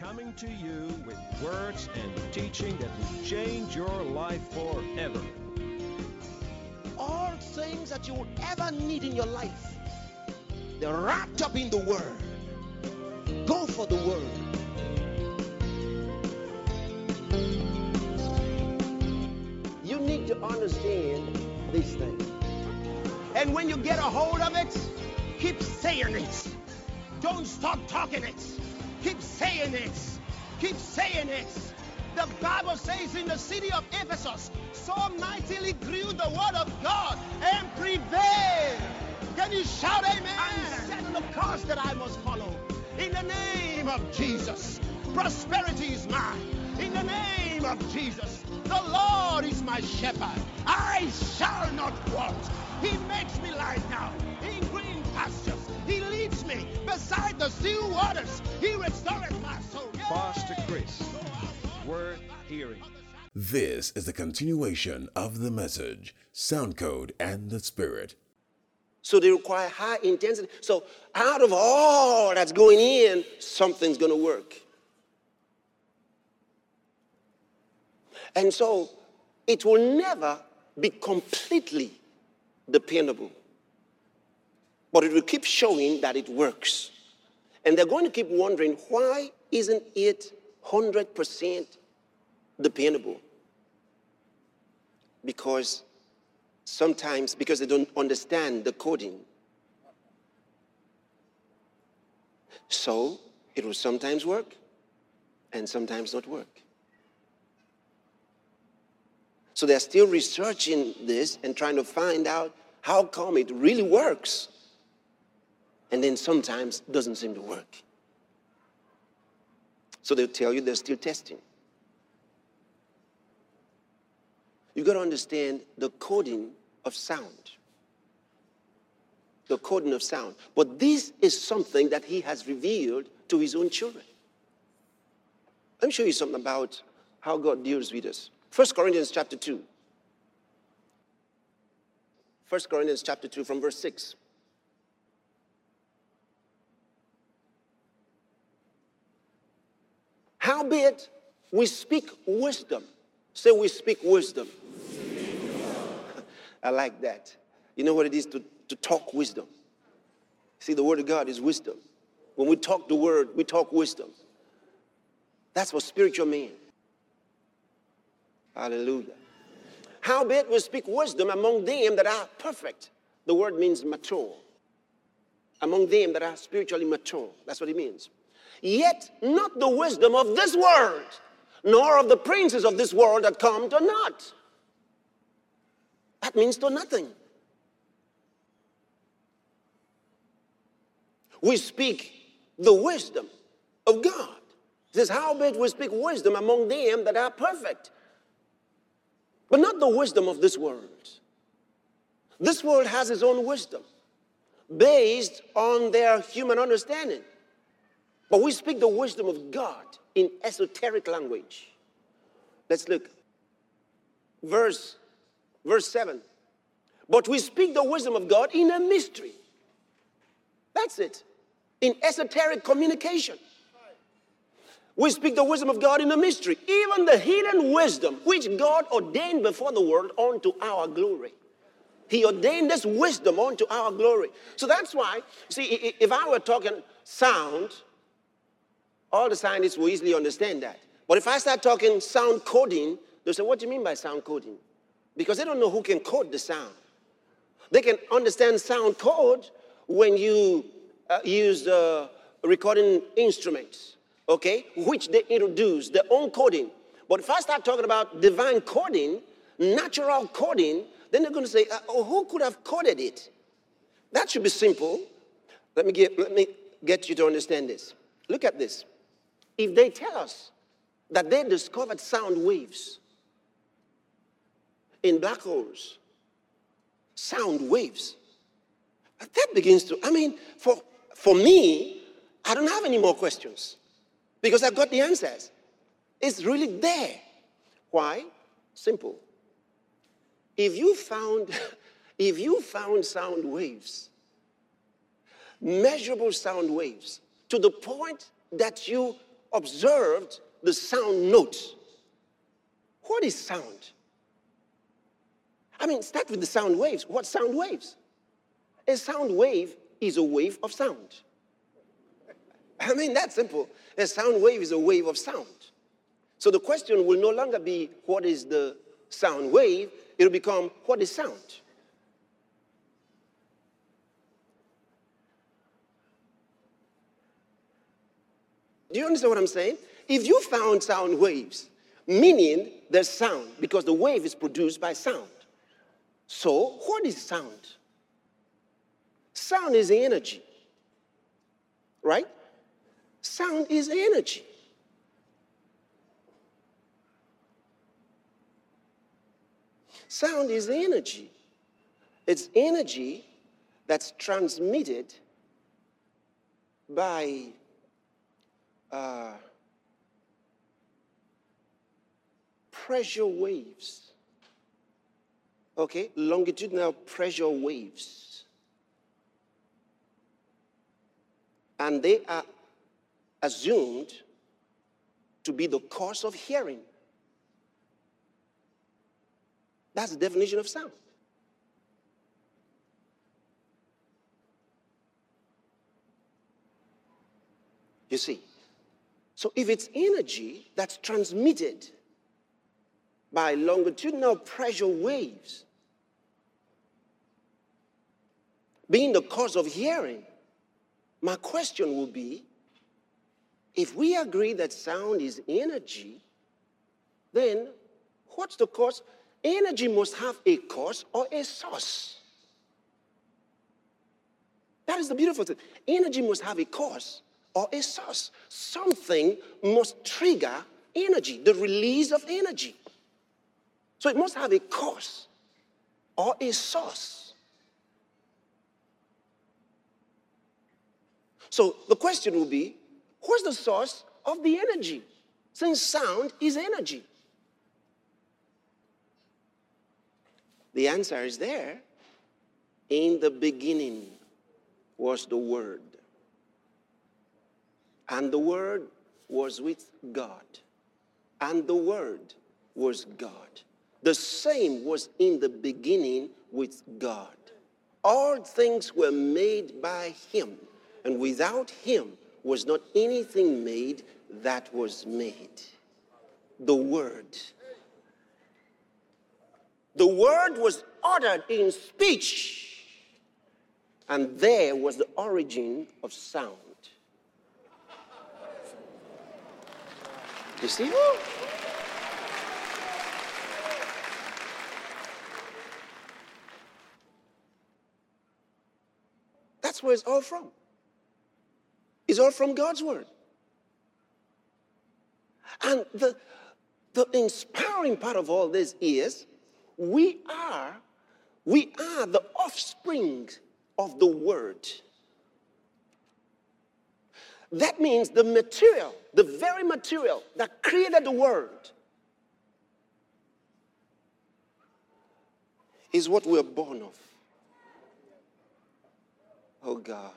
coming to you with words and teaching that will change your life forever. All things that you will ever need in your life, they're wrapped up in the Word. Go for the Word. You need to understand these things. And when you get a hold of it, keep saying it. Don't stop talking it. Keep saying it. Keep saying it. The Bible says in the city of Ephesus, so mightily grew the word of God and prevailed. Can you shout amen? I'm setting the course that I must follow. In the name of Jesus, prosperity is mine. In the name of Jesus, the Lord is my shepherd. I shall not want. He makes me lie down in green pastures. He leads me beside the still waters. He restoreth my soul. Pastor Chris, worth hearing. This is the continuation of the message, Sound Code and the Spirit. So they require high intensity. So out of all that's going in, something's going to work. And so it will never be completely dependable. But it will keep showing that it works. And they're going to keep wondering, why isn't it 100% dependable? Because they don't understand the coding. So it will sometimes work and sometimes not work. So they're still researching this and trying to find out how come it really works. And then sometimes doesn't seem to work. So they'll tell you they're still testing. You've got to understand the coding of sound. The coding of sound. But this is something that he has revealed to his own children. Let me show you something about how God deals with us. 1 Corinthians chapter 2. 1 Corinthians chapter 2 from verse 6. Howbeit we speak wisdom. Say we speak wisdom. I like that. You know what it is to talk wisdom? See, the word of God is wisdom. When we talk the word, we talk wisdom. That's for spiritual men. Hallelujah. Howbeit we speak wisdom among them that are perfect. The word means mature. Among them that are spiritually mature. That's what it means. Yet not the wisdom of this world, nor of the princes of this world that come to naught. That means to nothing. We speak the wisdom of God. It says, howbeit we speak wisdom among them that are perfect. But not the wisdom of this world. This world has its own wisdom based on their human understanding. But we speak the wisdom of God in esoteric language. Let's look. Verse 7. But we speak the wisdom of God in a mystery. That's it. In esoteric communication. We speak the wisdom of God in a mystery. Even the hidden wisdom which God ordained before the world unto our glory. He ordained this wisdom unto our glory. So that's why, see, if I were talking sound, all the scientists will easily understand that. But if I start talking sound coding, they'll say, what do you mean by sound coding? Because they don't know who can code the sound. They can understand sound code when you use recording instruments, okay, which they introduce their own coding. But if I start talking about divine coding, natural coding, then they're going to say, who could have coded it? That should be simple. Let me get you to understand this. Look at this. If they tell us that they discovered sound waves in black holes, sound waves, that begins to, for me, I don't have any more questions because I've got the answers. It's really there. Why? Simple. If you found sound waves, measurable sound waves, to the point that you observed the sound notes. What is sound? I mean, start with the sound waves. What sound waves? A sound wave is a wave of sound. I mean, that's simple. A sound wave is a wave of sound. So the question will no longer be, what is the sound wave? It will become, what is sound? Do you understand what I'm saying? If you found sound waves, meaning there's sound, because the wave is produced by sound. So, what is sound? Sound is energy, right? Sound is energy. Sound is energy. It's energy that's transmitted by pressure waves. Okay, longitudinal pressure waves. And they are assumed to be the cause of hearing. That's the definition of sound. You see, so if it's energy that's transmitted by longitudinal pressure waves, being the cause of hearing, my question will be, if we agree that sound is energy, then what's the cause? Energy must have a cause or a source. That is the beautiful thing. Energy must have a cause or a source. Something must trigger energy, the release of energy. So it must have a cause or a source. So the question will be, what's the source of the energy? Since sound is energy. The answer is there. In the beginning was the Word. And the Word was with God. And the Word was God. The same was in the beginning with God. All things were made by Him, and without Him was not anything made that was made. The Word. The Word was uttered in speech, and there was the origin of sound. You see? That's where it's all from. It's all from God's Word. And the inspiring part of all this is we are the offspring of the Word. That means the material, the very material that created the Word is what we're born of. Oh God.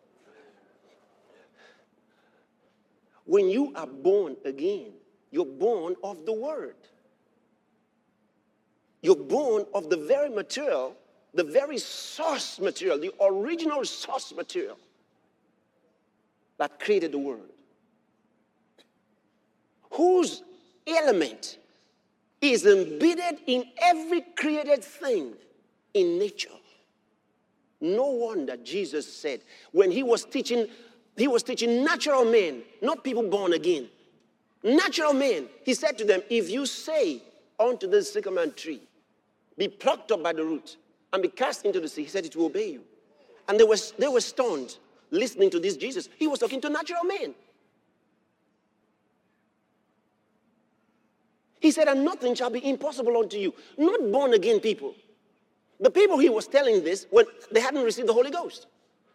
When you are born again, you're born of the Word. You're born of the very material, the very source material, the original source material that created the world, whose element is embedded in every created thing in nature. No wonder Jesus said, when he was teaching natural men, not people born again. Natural men, he said to them, if you say unto this sycamore tree, be plucked up by the root and be cast into the sea, he said it will obey you. And they were stunned listening to this Jesus. He was talking to natural men. He said, and nothing shall be impossible unto you. Not born again people. The people he was telling this when they hadn't received the Holy Ghost.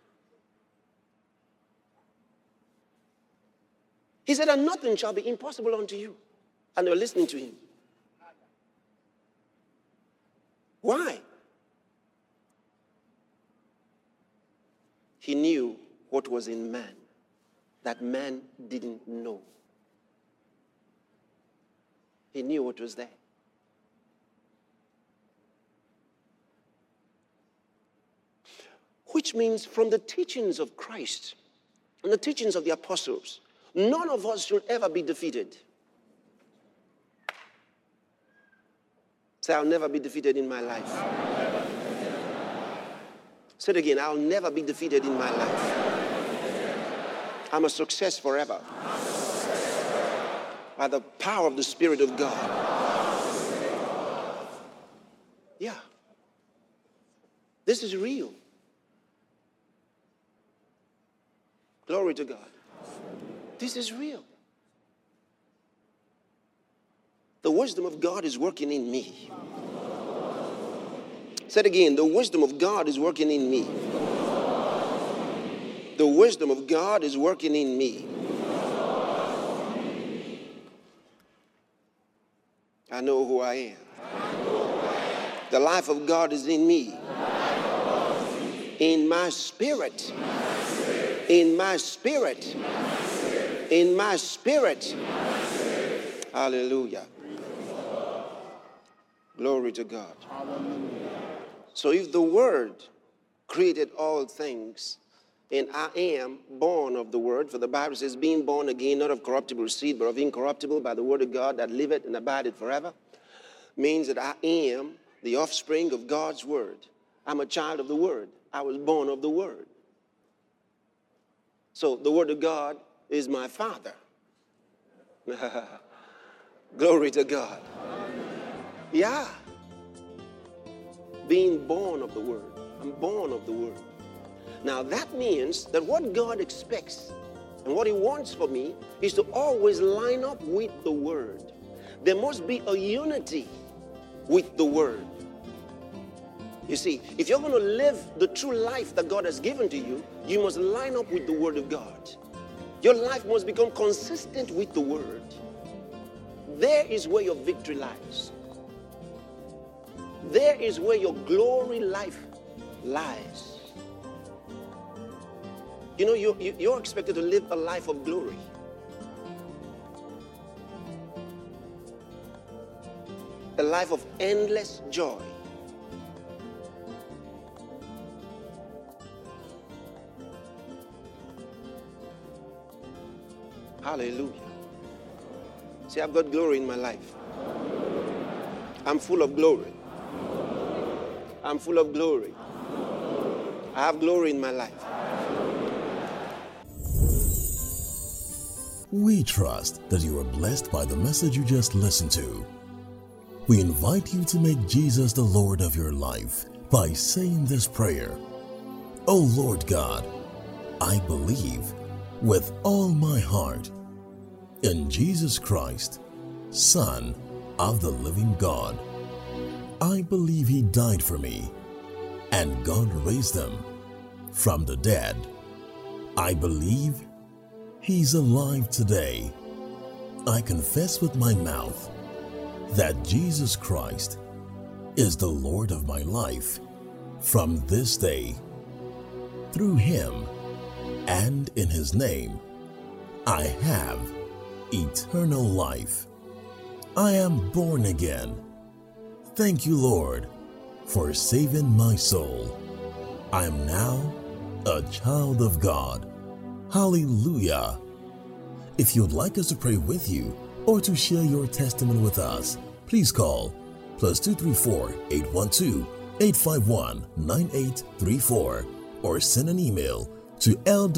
He said, and nothing shall be impossible unto you. And they were listening to him. Why? He knew what was in man that man didn't know. He knew what was there. Which means from the teachings of Christ and the teachings of the apostles, none of us should ever be defeated. Say, I'll never be defeated in my life. Say it again, I'll never be defeated in my life. I'm a success forever. By the power of the Spirit of God. Yeah. This is real. Glory to God. This is real. The wisdom of God is working in me. Say it again. The wisdom of God is working in me. The wisdom of God is working in me. I know who I am. The life of God is in me. In my spirit. In my spirit. In my spirit. Hallelujah. Glory to God. So if the Word created all things, and I am born of the Word, for the Bible says, being born again, not of corruptible seed, but of incorruptible, by the Word of God that liveth and abideth forever, means that I am the offspring of God's Word. I'm a child of the Word. I was born of the Word. So the Word of God is my Father. Glory to God. Yeah. Being born of the Word. I'm born of the Word. Now that means that what God expects and what He wants for me is to always line up with the Word. There must be a unity with the Word. You see, if you're going to live the true life that God has given to you, you must line up with the Word of God. Your life must become consistent with the Word. There is where your victory lies. There is where your glory life lies. You know, you're expected to live a life of glory. A life of endless joy. Hallelujah. See, I've got glory in my life. I'm full of glory. I'm full of glory. I have glory in my life. We trust that you are blessed by the message you just listened to. We invite you to make Jesus the Lord of your life by saying this prayer. Oh Lord God, I believe with all my heart in Jesus Christ, Son of the living God. I believe He died for me and God raised Him from the dead. I believe He's alive today. I confess with my mouth that Jesus Christ is the Lord of my life from this day. Through Him and in His name, I have eternal life. I am born again. Thank you, Lord, for saving my soul. I am now a child of God. Hallelujah. If you'd like us to pray with you or to share your testimony with us, please call +234 812 851 9834 or send an email to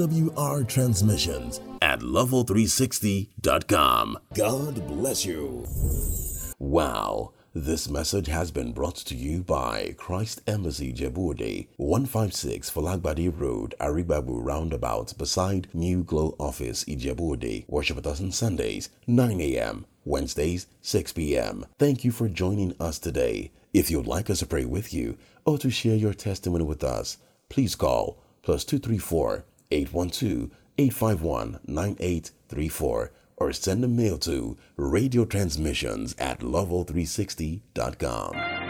lwrtransmissions@level360.com. God bless you. Wow. This message has been brought to you by Christ Embassy Ijebu-Ode, 156 Falagbadi Road, Aribabu Roundabout, beside New Glow Office, Ijebu-Ode. Worship with us on Sundays, 9 a.m., Wednesdays, 6 p.m. Thank you for joining us today. If you'd like us to pray with you or to share your testimony with us, please call +234 812 851 9834. or send a mail to radiotransmissions@level360.com.